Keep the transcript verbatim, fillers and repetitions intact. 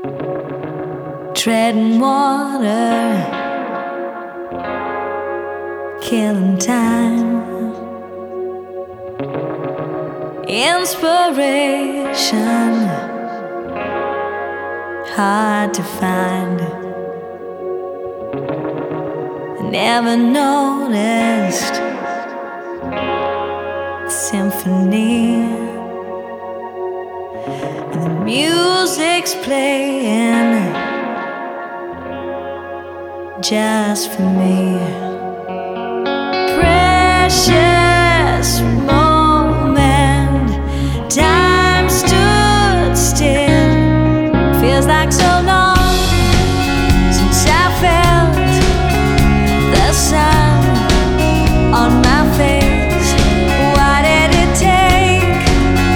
treading water, killing time. Inspiration hard to find. I never noticed the symphony, and the music's playing just for me. Precious